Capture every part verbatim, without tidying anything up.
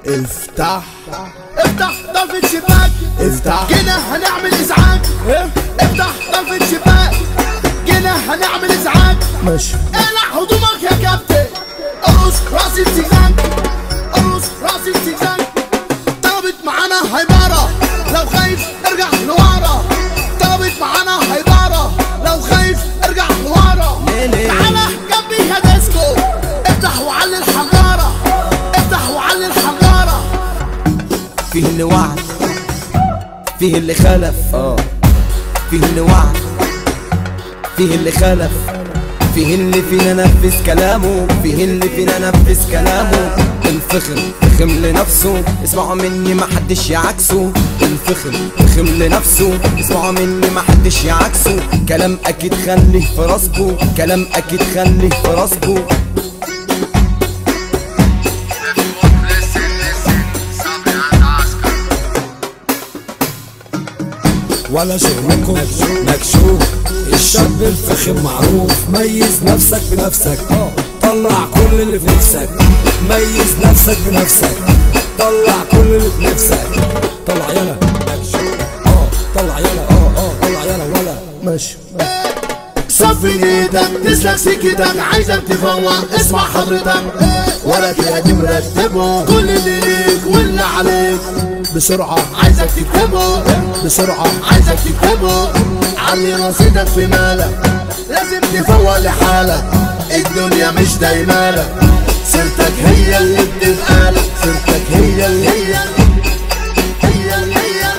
افتح افتح طرفة شباك، افتح جينا هنعمل ازعاج. افتح طرفة شباك، جينا هنعمل ازعاج. ماشي اقلع هدومك يا كابتن، ارقص راس الزجزاج، ارقص راس الزجزاج. طلبت معانا هيبارة، لو خايف ارجع لورا. طلبت معانا هيبارة، لو خايف ارجع لورا. تعالى جنبي يا ديسكو، افتح وعلي الحجارة، افتح وعلي الحجارة. فيه اللي وعد، فيه اللي خلف، اه فيه اللي وعد، فيه اللي خلف، فيه اللي فينا نفذ كلامه، فيه اللي فينا نفذ كلامه. الفخر فخم لنفسه، اسمعوا مني ما حدش يعكسه. الفخر فخم لنفسه، اسمعوا مني ما حدش يعكسه. كلام اكيد خليه في راسكو، كلام اكيد خليه في راسكو. ولا شغلكم مكشوف، الشاب الفخم معروف. ميز نفسك بنفسك، طلع كل اللي في نفسك. ميز نفسك بنفسك، طلع كل اللي في نفسك. طلع يلا مكشوف، اه طلع يلا، اه اه طلع يلا ولا ماشي. صفي ايدك تسلك سكتك، عايزك تفوق اسمع حضرتك. ولا تلاقي مرتبه كل اللي ليك واللي عليك. بسرعة عايزك تكتبه، بسرعة عايزك تكتبه. علي رصيدك في مالك، لازم تفوق لحالك. الدنيا مش دايمالك، سيرتك هي اللي بتنقالك. سيرتك هي اللي هي هي اللي هي.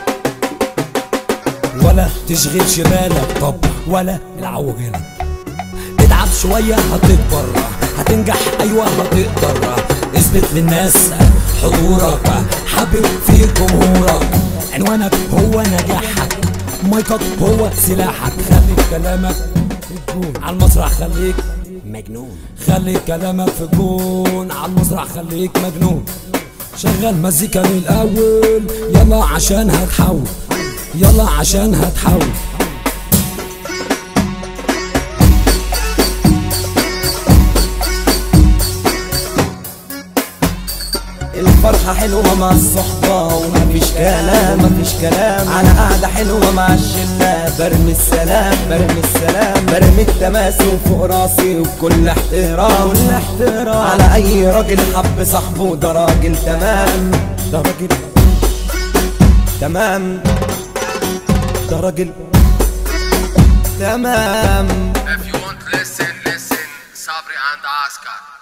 ولا تشغلش بالك، طب ولا العوجلك. اتعب شوية هتكبر، هتنجح ايوه هتقدر. اثبت للناس حضورك، حبب في جمهورك. عنوانك هو نجاحك، مايكك هو سلاحك. خلي كلامك في الجون، على المسرح خليك مجنون. خلي كلامك في الجون، على المسرح خليك مجنون. شغل مزيكا للأول، يلا عشان هتحول، يلا عشان هتحول. الفرحة حلوة مع الصحبة ومفيش كلام، مفيش كلام. على قعدة حلوة مع الشلة، برمي السلام، برمي السلام. برمي التماسي فوق راسي وبكل احترام، كل احترام. على أي راجل حب صاحبه ده راجل تمام، ده راجل تمام، ده راجل تمام. If you want to listen, listen, Sabri and Oscar.